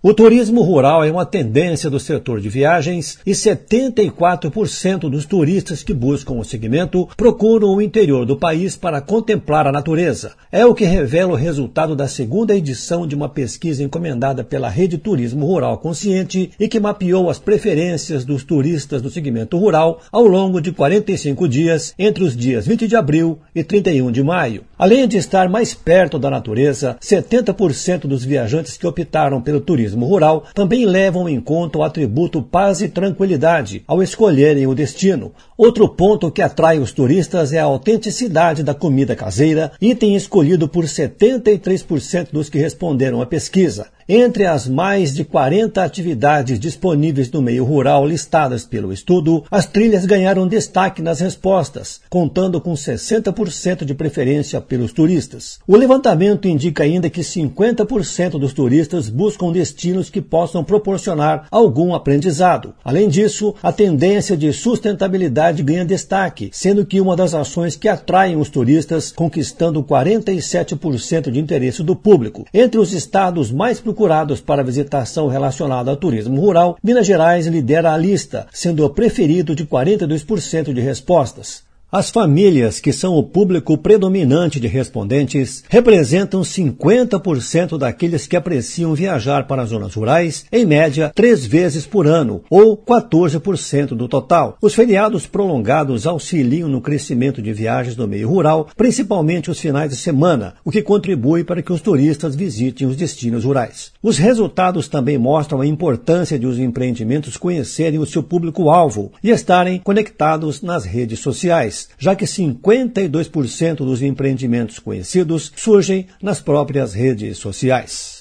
O turismo rural é uma tendência do setor de viagens e 74% dos turistas que buscam o segmento procuram o interior do país para contemplar a natureza. É o que revela o resultado da segunda edição de uma pesquisa encomendada pela Rede Turismo Rural Consciente e que mapeou as preferências dos turistas do segmento rural ao longo de 45 dias, entre os dias 20 de abril e 31 de maio. Além de estar mais perto da natureza, 70% dos viajantes que optaram pelo turismo rural também levam em conta o atributo paz e tranquilidade ao escolherem o destino. Outro ponto que atrai os turistas é a autenticidade da comida caseira, item escolhido por 73% dos que responderam à pesquisa. Entre as mais de 40 atividades disponíveis no meio rural listadas pelo estudo, as trilhas ganharam destaque nas respostas, contando com 60% de preferência pelos turistas. O levantamento indica ainda que 50% dos turistas buscam destinos que possam proporcionar algum aprendizado. Além disso, a tendência de sustentabilidade ganha destaque, sendo que uma das ações que atraem os turistas, conquistando 47% de interesse do público. Entre os estados mais procurados para visitação relacionada ao turismo rural, Minas Gerais lidera a lista, sendo o preferido de 42% de respostas. As famílias, que são o público predominante de respondentes, representam 50% daqueles que apreciam viajar para as zonas rurais, em média 3 vezes por ano, ou 14% do total. Os feriados prolongados auxiliam no crescimento de viagens no meio rural, principalmente os finais de semana, o que contribui para que os turistas visitem os destinos rurais. Os resultados também mostram a importância de os empreendimentos conhecerem o seu público-alvo e estarem conectados nas redes sociais, já que 52% dos empreendimentos conhecidos surgem nas próprias redes sociais.